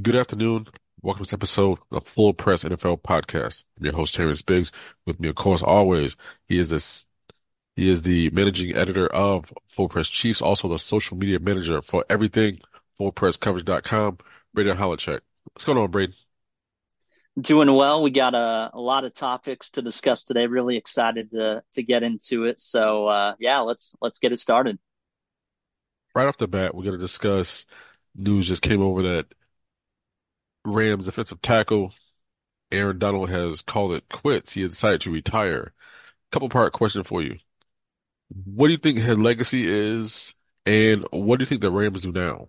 Good afternoon. Welcome to this episode of Full Press NFL Podcast. I'm your host, Terrence Biggs. With me, of course, always, he is this. He is the managing editor of Full Press Chiefs, also the social media manager for everything FullPressCoverage.com. Braden Holacek. What's going on, Braden? Doing well. We got a lot of topics to discuss today. Really excited to get into it. So yeah, let's get it started. Right off the bat, we're going to discuss news just came over that Rams defensive tackle Aaron Donald has called it quits. He has decided to retire. Couple part question for you. What do you think his legacy is, and what do you think the Rams do now?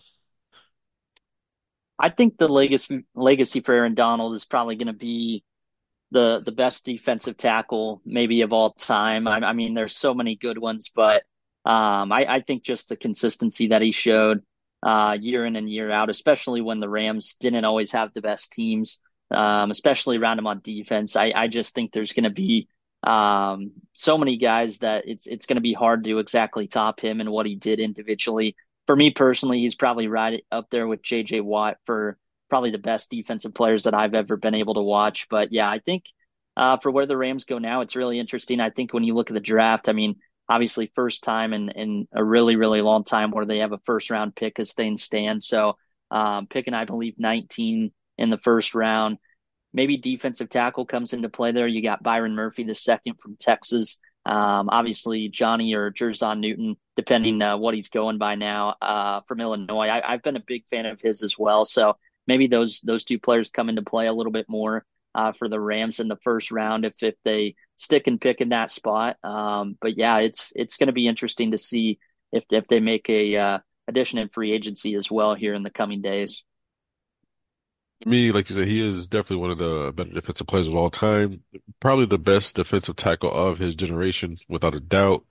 I think the legacy for Aaron Donald is probably going to be the best defensive tackle maybe of all time. I mean, there's so many good ones, but I think just the consistency that he showed year in and year out, especially when the Rams didn't always have the best teams, especially around him on defense. I just think there's going to be so many guys that it's going to be hard to exactly top him and what he did individually. For me personally, he's probably right up there with J.J. Watt for probably the best defensive players that I've ever been able to watch. But yeah, I think for where the Rams go now, it's really interesting. I think when you look at the draft, I mean, obviously first time in a really, really long time where they have a first round pick as things stand. So picking, I believe, 19 in the first round. Maybe defensive tackle comes into play there. You got Byron Murphy, the second from Texas. Obviously, Johnny or Jerzon Newton, depending what he's going by now, from Illinois. I've been a big fan of his as well. So maybe those two players come into play a little bit more for the Rams in the first round if they stick and pick in that spot. But yeah, it's going to be interesting to see if they make a addition in free agency as well here in the coming days. To me, like you said, he is definitely one of the better defensive players of all time. Probably the best defensive tackle of his generation, without a doubt.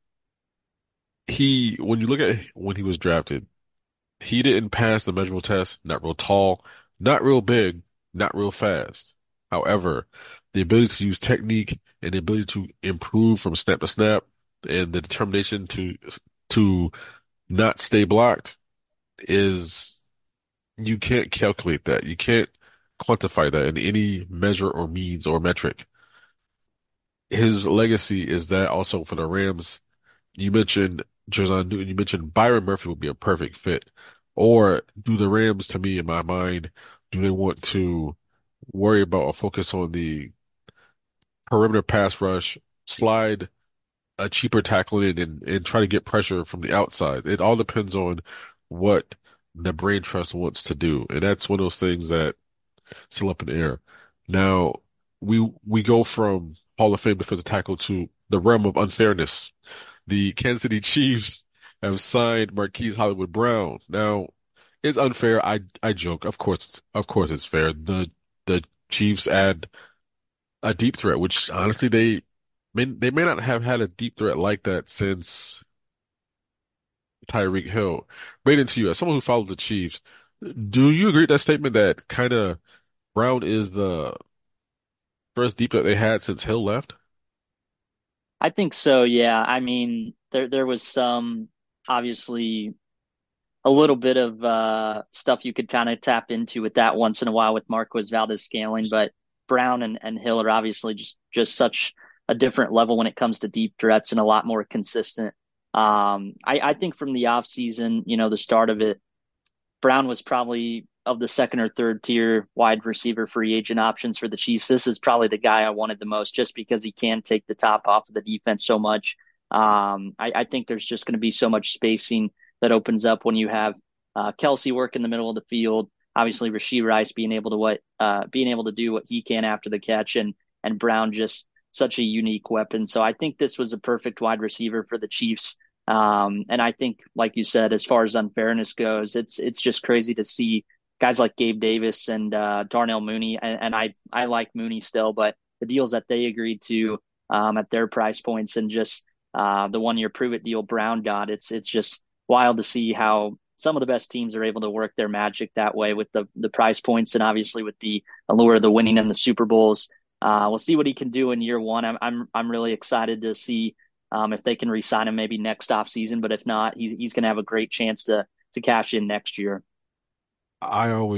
When you look at when he was drafted, he didn't pass the measurable test. Not real tall, not real big, not real fast. However, the ability to use technique and the ability to improve from snap to snap, and the determination to not stay blocked is you can't calculate that. You can't quantify that in any measure or means or metric. His legacy is that also for the Rams. You mentioned Jerzon Newton, you mentioned Byron Murphy would be a perfect fit. Or do the Rams, to me, in my mind, do they want to worry about or focus on the perimeter pass rush, slide a cheaper tackle in and try to get pressure from the outside? It all depends on what the brain trust wants to do. And that's one of those things that still up in the air. Now, we go from Hall of Fame defensive tackle to the realm of unfairness. The Kansas City Chiefs have signed Marquise Hollywood Brown. Now, it's unfair. I joke. Of course it's fair. The Chiefs add a deep threat, which honestly they may not have had a deep threat like that since Tyreek Hill. Right into you, as someone who follows the Chiefs, do you agree with that statement that kind of Brown is the first deep threat they had since Hill left? I think so, yeah. I mean, there was some obviously a little bit of stuff you could kind of tap into with that once in a while with Marquez Valdez scaling, but Brown and Hill are obviously just such a different level when it comes to deep threats and a lot more consistent. I think from the offseason, the start of it, Brown was probably of the second or third tier wide receiver free agent options for the Chiefs. This is probably the guy I wanted the most just because he can take the top off of the defense so much. I think there's just going to be so much spacing that opens up when you have Kelsey work in the middle of the field. Obviously, Rashee Rice being able to do what he can after the catch, and Brown just such a unique weapon. So I think this was a perfect wide receiver for the Chiefs. And I think, like you said, as far as unfairness goes, it's just crazy to see guys like Gabe Davis and Darnell Mooney, and I like Mooney still, but the deals that they agreed to at their price points and just the 1 year prove it deal Brown got, it's just wild to see how some of the best teams are able to work their magic that way with the price points and obviously with the allure of the winning in the Super Bowls. We'll see what he can do in year one. I'm really excited to see if they can re-sign him maybe next off season, but if not, he's going to have a great chance to cash in next year. I always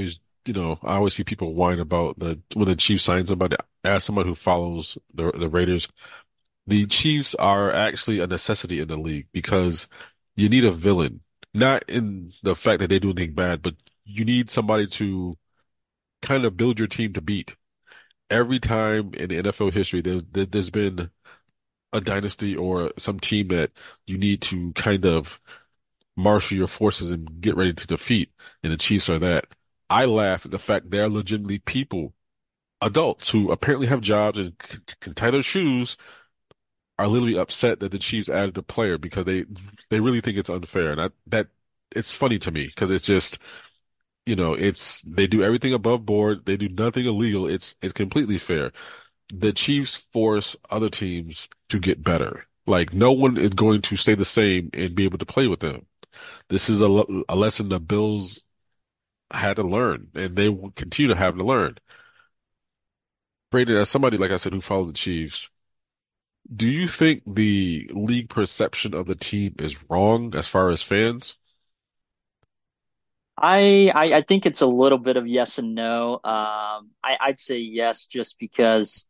I always see people whine about the when the Chiefs sign somebody. As someone who follows the Raiders, the Chiefs are actually a necessity in the league because you need a villain. Not in the fact that they do anything bad, but you need somebody to kind of build your team to beat. Every time in the NFL history, there's been a dynasty or some team that you need to kind of marshal your forces and get ready to defeat, and the Chiefs are that. I laugh at the fact they're legitimately people, adults who apparently have jobs and can tie their shoes, are literally upset that the Chiefs added a player because they really think it's unfair, and that it's funny to me because it's just it's they do everything above board, they do nothing illegal. It's completely fair. The Chiefs force other teams to get better. Like no one is going to stay the same and be able to play with them. This is a lesson the Bills had to learn, and they will continue to have to learn. Brandon, as somebody like I said who follows the Chiefs, do you think the league perception of the team is wrong as far as fans? I think it's a little bit of yes and no. I'd say yes, just because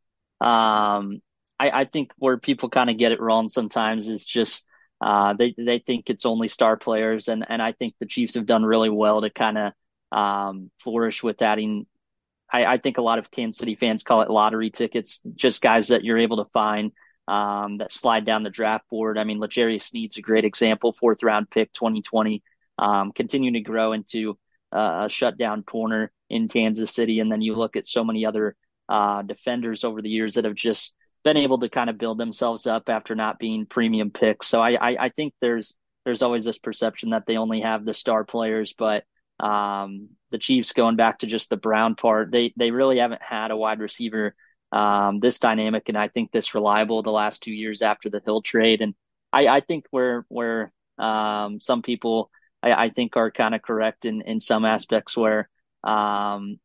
I think where people kind of get it wrong sometimes is just they think it's only star players, and I think the Chiefs have done really well to kind of flourish with adding. I think a lot of Kansas City fans call it lottery tickets, just guys that you're able to find that slide down the draft board. I mean, L'Jarius Sneed's a great example, fourth round pick, 2020, continuing to grow into a shutdown corner in Kansas City. And then you look at so many other defenders over the years that have just been able to kind of build themselves up after not being premium picks. So I think there's always this perception that they only have the star players, but the Chiefs, going back to just the Brown part, they really haven't had a wide receiver this dynamic, and I think this reliable the last 2 years after the Hill trade. And I think where some people I think are kind of correct in some aspects where um,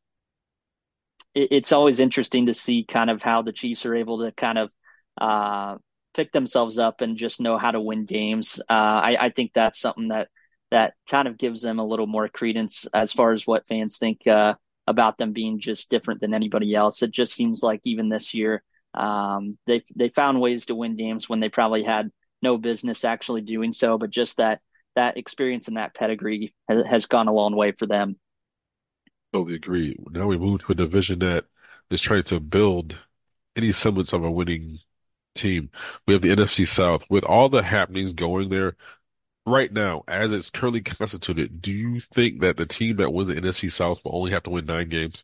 it's always interesting to see kind of how the Chiefs are able to kind of uh, pick themselves up and just know how to win games. I think that's something that kind of gives them a little more credence as far as what fans think about them being just different than anybody else. It just seems like even this year, they found ways to win games when they probably had no business actually doing so, but just that experience and that pedigree has gone a long way for them. Totally agree. Now we move to a division that is trying to build any semblance of a winning team. We have the NFC South. With all the happenings going there right now, as it's currently constituted, do you think that the team that wins the NFC South will only have to win 9 games?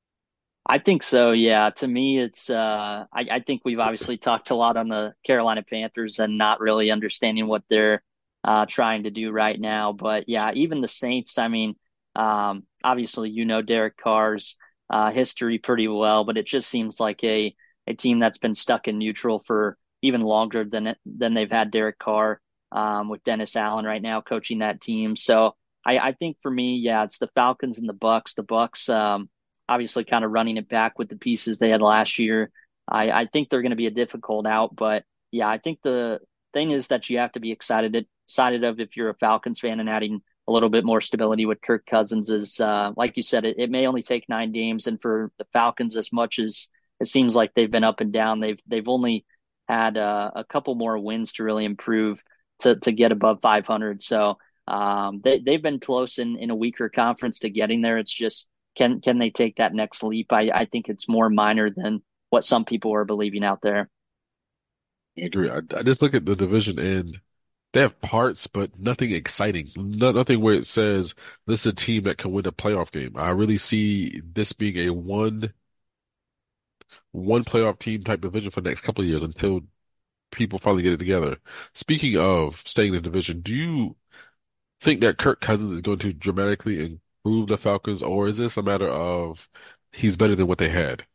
I think so. Yeah. To me, it's, I think we've obviously talked a lot on the Carolina Panthers and not really understanding what they're, trying to do right now. But yeah, even the Saints, I mean, obviously, Derek Carr's, history pretty well, but it just seems like a team that's been stuck in neutral for even longer than they've had Derek Carr, with Dennis Allen right now coaching that team. So I think for me, yeah, it's the Falcons and the Bucks. The Bucks, obviously kind of running it back with the pieces they had last year. I think they're going to be a difficult out, but yeah, I think the thing is that you have to be excited of if you're a Falcons fan, and adding a little bit more stability with Kirk Cousins is, like you said, it may only take 9 games, and for the Falcons, as much as it seems like they've been up and down, they've only had a couple more wins to really improve to get above 500. So they've been close in a weaker conference to getting there. It's just can they take that next leap? I think it's more minor than what some people are believing out there. I agree. I just look at the division and they have parts, but nothing exciting. Nothing where it says this is a team that can win a playoff game. I really see this being a one playoff team type division for the next couple of years until people finally get it together. Speaking of staying in the division, do you think that Kirk Cousins is going to dramatically improve the Falcons, or is this a matter of he's better than what they had?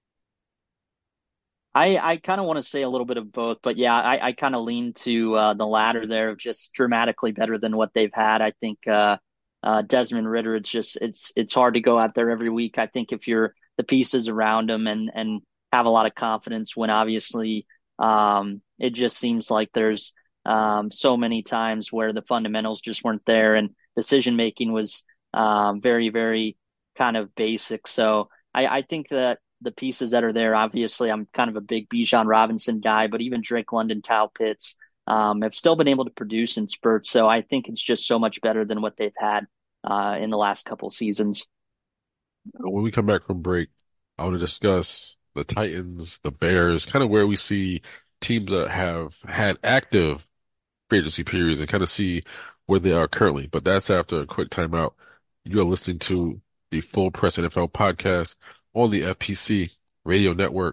I kind of want to say a little bit of both, but yeah, I kind of lean to the latter there, of just dramatically better than what they've had. I think Desmond Ritter, it's hard to go out there every week. I think if you're the pieces around him and have a lot of confidence, when obviously it just seems like there's so many times where the fundamentals just weren't there, and decision making was very, very kind of basic. So I think that the pieces that are there, obviously, I'm kind of a big Bijan Robinson guy, but even Drake London, Kyle Pitts, have still been able to produce in spurts. So I think it's just so much better than what they've had in the last couple seasons. When we come back from break, I want to discuss the Titans, the Bears, kind of where we see teams that have had active free agency periods and kind of see where they are currently. But that's after a quick timeout. You are listening to the Full Press NFL podcast on the FPC Radio Network.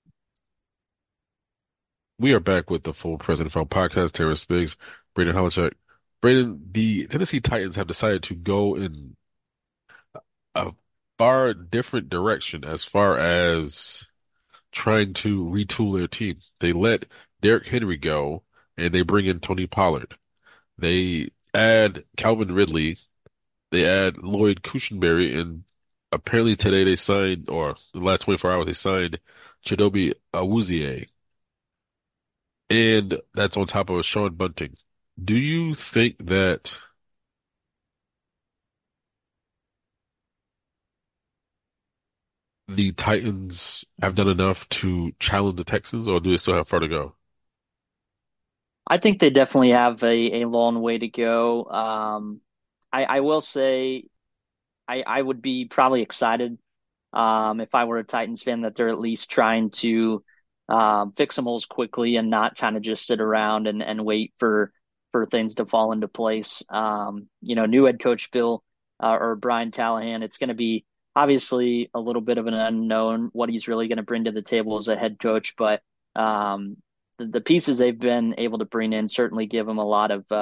We are back with the Full Press NFL podcast. Terrence Biggs, Braden Holichek. Braden, the Tennessee Titans have decided to go in a far different direction as far as trying to retool their team. They let Derrick Henry go and they bring in Tony Pollard. They add Calvin Ridley. They add Lloyd Cushenberry, and apparently today they signed, or the last 24 hours, they signed Chidobe Awuzie. And that's on top of Sean Bunting. Do you think that the Titans have done enough to challenge the Texans, or do they still have far to go? I think they definitely have a long way to go. I will say I would be probably excited if I were a Titans fan that they're at least trying to fix some holes quickly and not kind of just sit around and wait for things to fall into place. New head coach Bill or Brian Callahan, it's going to be obviously a little bit of an unknown what he's really going to bring to the table as a head coach, but the pieces they've been able to bring in certainly give him a lot of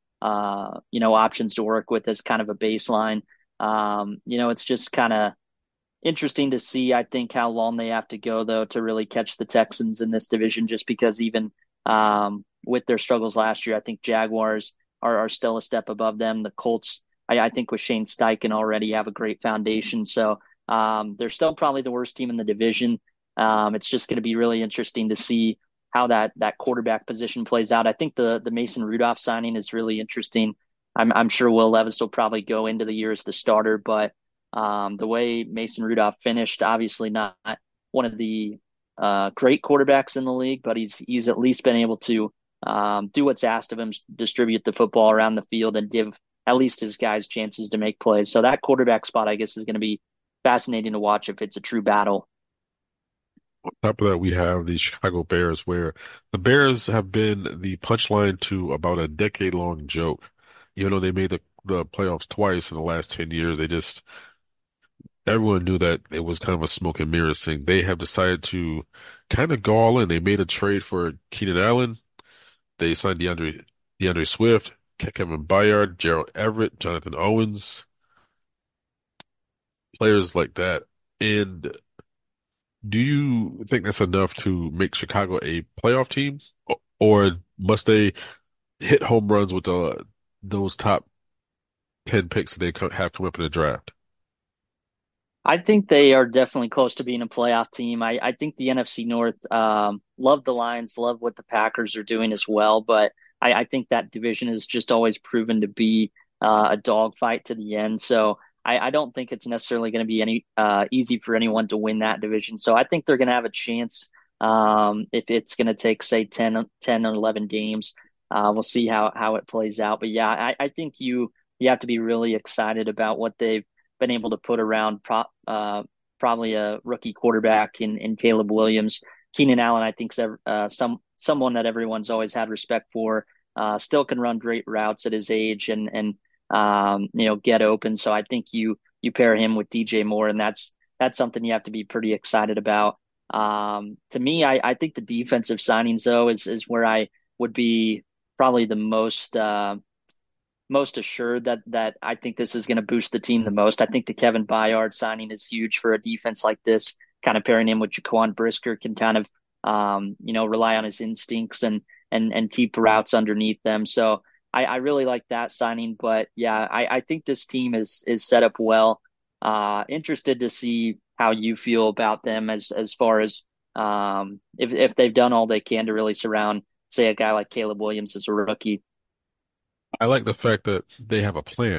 options to work with as kind of a baseline. It's just kind of interesting to see, I think, how long they have to go, though, to really catch the Texans in this division, just because even with their struggles last year, I think Jaguars are still a step above them. The Colts, I think, with Shane Steichen already have a great foundation. So they're still probably the worst team in the division. It's just going to be really interesting to see how that quarterback position plays out. I think the Mason Rudolph signing is really interesting. I'm sure Will Levis will probably go into the year as the starter, but the way Mason Rudolph finished, obviously not one of the great quarterbacks in the league, but he's at least been able to do what's asked of him, distribute the football around the field, and give at least his guys chances to make plays. So that quarterback spot, I guess, is going to be fascinating to watch if it's a true battle. On top of that, we have the Chicago Bears, where the Bears have been the punchline to about a decade-long joke. You know, they made the playoffs twice in the last 10 years. Everyone knew that it was kind of a smoke and mirrors thing. They have decided to kind of go all in. They made a trade for Keenan Allen. They signed DeAndre Swift, Kevin Byard, Gerald Everett, Jonathan Owens, players like that. And do you think that's enough to make Chicago a playoff team, or must they hit home runs with those top 10 picks that have come up in the draft? I think they are definitely close to being a playoff team. I think the NFC North love the Lions, love what the Packers are doing as well, but I think that division has just always proven to be a dogfight to the end. So I don't think it's necessarily going to be any easy for anyone to win that division. So I think they're going to have a chance if it's going to take, say, 10 or 11 games. We'll see how it plays out. But yeah, I think you have to be really excited about what they've been able to put around probably a rookie quarterback in Caleb Williams. Keenan Allen, I think, is someone that everyone's always had respect for. Still can run great routes at his age and get open. So I think you pair him with DJ Moore, and that's something you have to be pretty excited about. To me, I think the defensive signings though is where I would be probably the most assured that I think this is going to boost the team the most. I think the Kevin Byard signing is huge for a defense like this. Kind of pairing him with Jaquan Brisker can kind of rely on his instincts and keep routes underneath them. So I really like that signing. But yeah, I think this team is set up well. Interested to see how you feel about them as far as if they've done all they can to really surround, say, a guy like Caleb Williams as a rookie. I like the fact that they have a plan.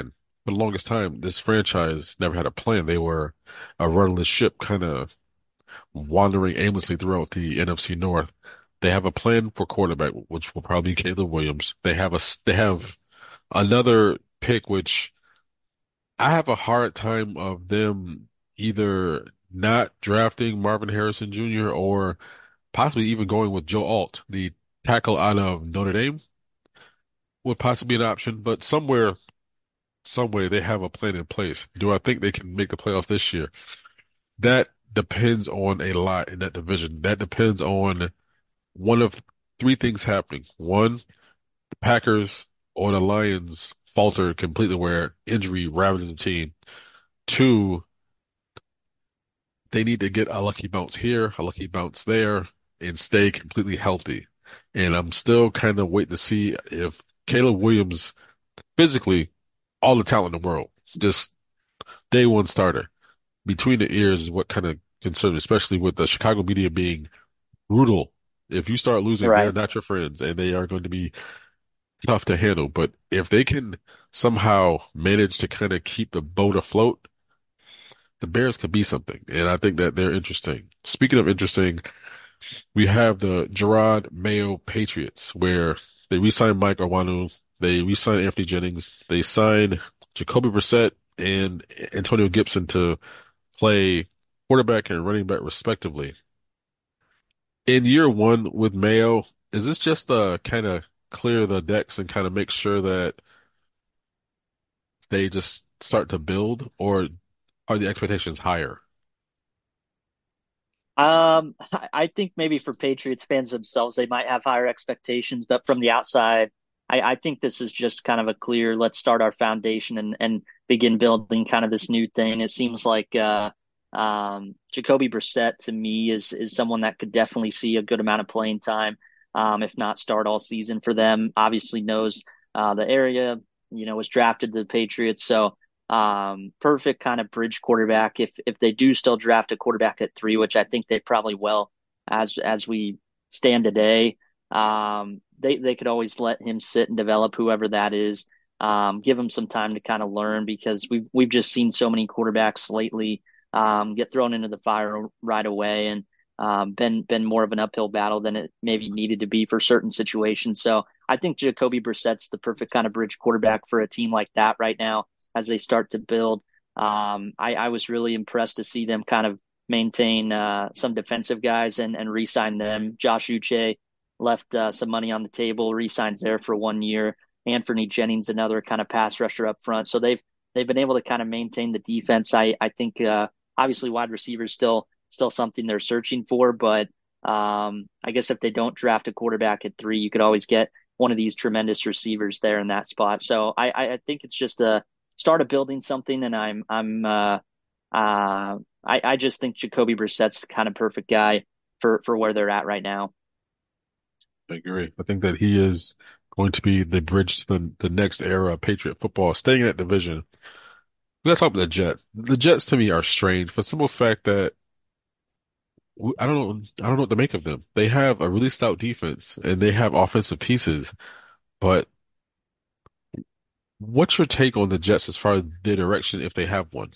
for the longest time, this franchise never had a plan. They were a rudderless ship, kind of wandering aimlessly throughout the NFC North. They have a plan for quarterback, which will probably be Caleb Williams. They have another pick, which I have a hard time of them either not drafting Marvin Harrison Jr. or possibly even going with Joe Alt, the tackle out of Notre Dame, would possibly be an option. But some way, they have a plan in place. Do I think they can make the playoffs this year? That depends on a lot in that division. That depends on one of three things happening. One, the Packers or the Lions falter completely where injury ravages the team. Two, they need to get a lucky bounce here, a lucky bounce there, and stay completely healthy. And I'm still kind of waiting to see if Caleb Williams physically, all the talent in the world, just day one starter. Between the ears is what kind of concerns me, especially with the Chicago media being brutal. If you start losing, they're Right. not your friends and they are going to be tough to handle. But if they can somehow manage to kind of keep the boat afloat, the Bears could be something. And I think that they're interesting. Speaking of interesting, we have the Gerard Mayo Patriots, where they re-signed Mike Arwanu, they re-signed Anthony Jennings, they signed Jacoby Brissett and Antonio Gibson to play quarterback and running back respectively. In year one with Mayo, is this just kind of clear the decks and kind of make sure that they just start to build, or are the expectations higher? I think maybe for Patriots fans themselves, they might have higher expectations, but from the outside, I think this is just kind of a clear, let's start our foundation and begin building kind of this new thing. It seems like Jacoby Brissett to me is someone that could definitely see a good amount of playing time, if not start all season for them. Obviously knows the area, was drafted to the Patriots, so perfect kind of bridge quarterback if they do still draft a quarterback at 3, which I think they probably will as we stand today. They could always let him sit and develop whoever that is. Give him some time to kind of learn because we've just seen so many quarterbacks lately get thrown into the fire right away and been more of an uphill battle than it maybe needed to be for certain situations. So I think Jacoby Brissett's the perfect kind of bridge quarterback for a team like that right now as they start to build. I was really impressed to see them kind of maintain some defensive guys and re-sign them. Josh Uche left some money on the table, re-signs there for 1 year. Anthony Jennings, another kind of pass rusher up front. So they've been able to kind of maintain the defense. I think obviously wide receivers still something they're searching for, but I guess if they don't draft a quarterback at 3, you could always get one of these tremendous receivers there in that spot. So I think it's just a start of building something, and I just think Jacoby Brissett's the kind of perfect guy for where they're at right now. I agree. I think that he is going to be the bridge to the next era of Patriot football. Staying in that division, we got to talk about the Jets. The Jets to me are strange for the simple fact that I don't know what to make of them. They have a really stout defense and they have offensive pieces, but what's your take on the Jets as far as their direction if they have one?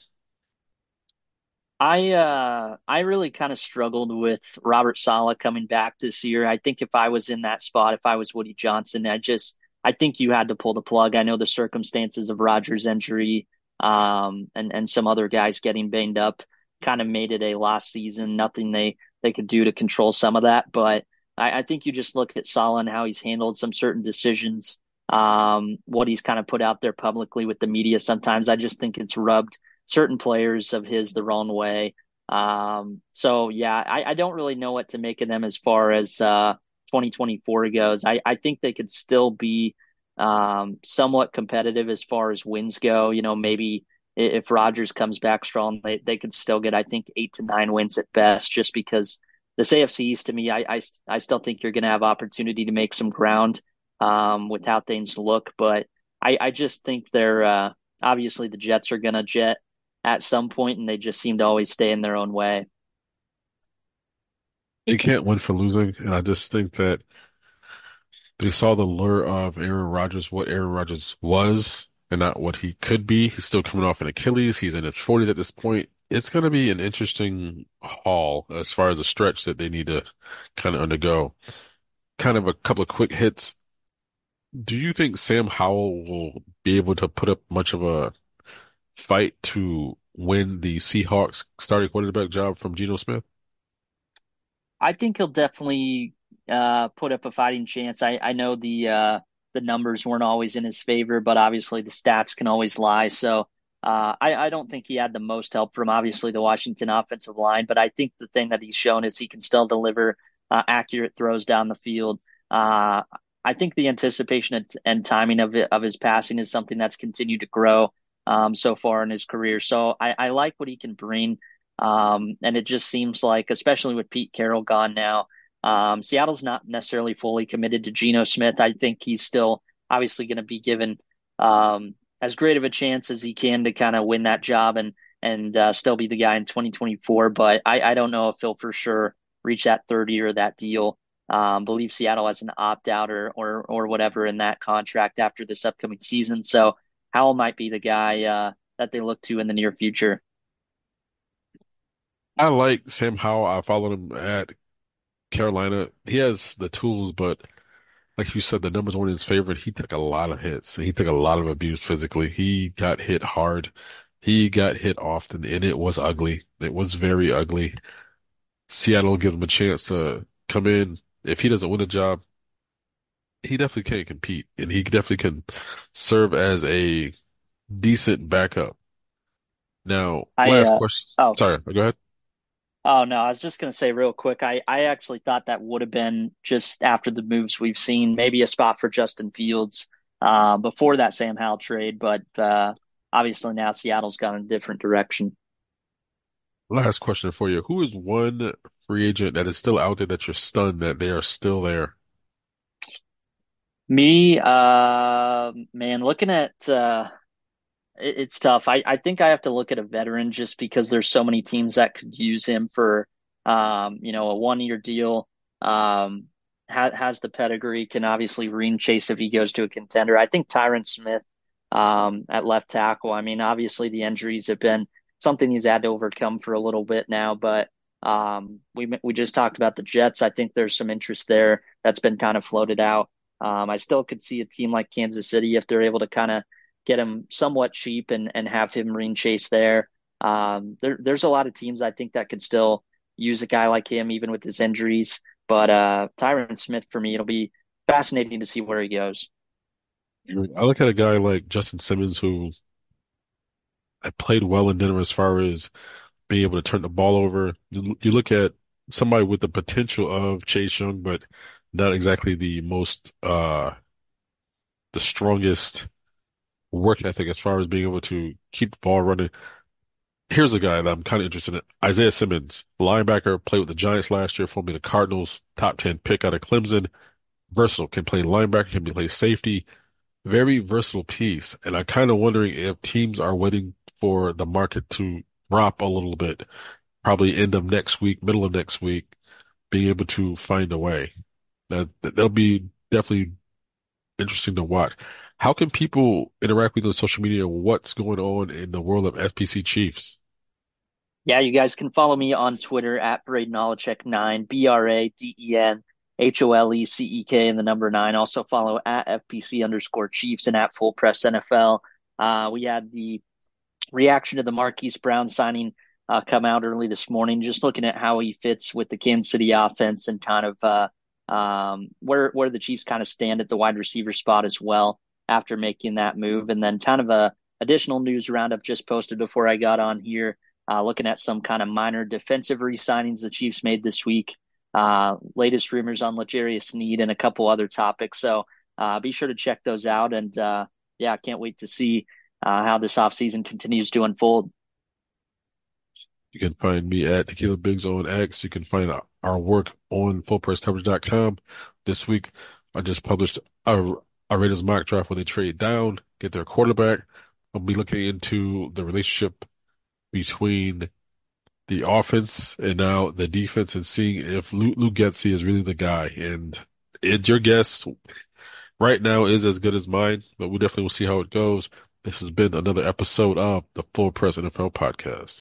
I really kind of struggled with Robert Saleh coming back this year. I think if I was in that spot, if I was Woody Johnson, I think you had to pull the plug. I know the circumstances of Rodgers' injury, and some other guys getting banged up kind of made it a lost season. Nothing they could do to control some of that. But I think you just look at Saleh and how he's handled some certain decisions, what he's kind of put out there publicly with the media. Sometimes I just think it's rubbed certain players of his the wrong way. So yeah, I don't really know what to make of them as far as 2024 goes. I think they could still be somewhat competitive as far as wins go. Maybe if Rodgers comes back strong, they could still get, I think, 8 to 9 wins at best, just because this AFC East to me, I still think you're going to have opportunity to make some ground with how things look. But I just think they're obviously the Jets are going to jet at some point, and they just seem to always stay in their own way. They can't win for losing, and I just think that they saw the lure of Aaron Rodgers, what Aaron Rodgers was, and not what he could be. He's still coming off an Achilles. He's in his 40s at this point. It's going to be an interesting haul as far as the stretch that they need to kind of undergo. Kind of a couple of quick hits. Do you think Sam Howell will be able to put up much of a fight to win the Seahawks starting quarterback job from Geno Smith? I think he'll definitely put up a fighting chance. I know the numbers weren't always in his favor, but obviously the stats can always lie. So I don't think he had the most help from obviously the Washington offensive line, but I think the thing that he's shown is he can still deliver accurate throws down the field. Uh, I think the anticipation and timing of his passing is something that's continued to grow so far in his career. So I like what he can bring. And it just seems like, especially with Pete Carroll gone now, Seattle's not necessarily fully committed to Geno Smith. I think he's still obviously going to be given as great of a chance as he can to kind of win that job and still be the guy in 2024. But I don't know if he'll for sure reach that 30 or that deal. Believe Seattle has an opt out or whatever in that contract after this upcoming season. So Howell might be the guy that they look to in the near future. I like Sam Howell. I followed him at Carolina. He has the tools, but like you said, the numbers weren't his favorite. He took a lot of hits. He took a lot of abuse physically. He got hit hard. He got hit often, and it was ugly. It was very ugly. Seattle gives him a chance to come in. If he doesn't win a job, he definitely can compete, and he definitely can serve as a decent backup. Now, I last question. oh Sorry, go ahead. Oh no, I was just gonna say real quick, I actually thought that would have been just after the moves we've seen, maybe a spot for Justin Fields before that Sam Howell trade, but obviously now Seattle's gone in a different direction. Last question for you. Who is one free agent that is still out there that you're stunned that they are still there? Me, man, looking at it's tough. I think I have to look at a veteran just because there's so many teams that could use him for a 1 year deal. Has the pedigree, can obviously ring chase if he goes to a contender. I think Tyron Smith at left tackle. I mean, obviously the injuries have been something he's had to overcome for a little bit now, but we just talked about the Jets. I think there's some interest there that's been kind of floated out. I still could see a team like Kansas City if they're able to kind of get him somewhat cheap and have him ring chase there. There's a lot of teams I think that could still use a guy like him even with his injuries. But Tyron Smith for me, it'll be fascinating to see where he goes. I look at a guy like Justin Simmons who played well in Denver as far as being able to turn the ball over. You look at somebody with the potential of Chase Young, but not exactly the strongest work ethic as far as being able to keep the ball running. Here's a guy that I'm kind of interested in. Isaiah Simmons, linebacker, played with the Giants last year, formerly the Cardinals, top 10 pick out of Clemson. Versatile, can play linebacker, can play safety. Very versatile piece. And I'm kind of wondering if teams are waiting for the market to drop a little bit, probably end of next week, middle of next week, being able to find a way. That'll be definitely interesting to watch. How can people interact with you on social media? What's going on in the world of FPC Chiefs? Yeah, you guys can follow me on Twitter at BradenHolecek9, BradenHolecek and the number nine. Also follow at FPC_Chiefs and at Full Press NFL. We had the reaction to the Marquise Brown signing come out early this morning, just looking at how he fits with the Kansas City offense and kind of where the Chiefs kind of stand at the wide receiver spot as well after making that move. And then kind of a additional news roundup just posted before I got on here, looking at some kind of minor defensive re-signings the Chiefs made this week. Latest rumors on L'Jarius Sneed and a couple other topics. So be sure to check those out. And yeah, I can't wait to see how this offseason continues to unfold. You can find me at Tequila Bigs on X. You can find our work on FullPressCoverage.com. This week, I just published a Raiders mock draft where they trade down, get their quarterback. I'll be looking into the relationship between the offense and now the defense and seeing if Luke Getsy is really the guy. And your guess right now is as good as mine, but we definitely will see how it goes. This has been another episode of the Full Press NFL Podcast.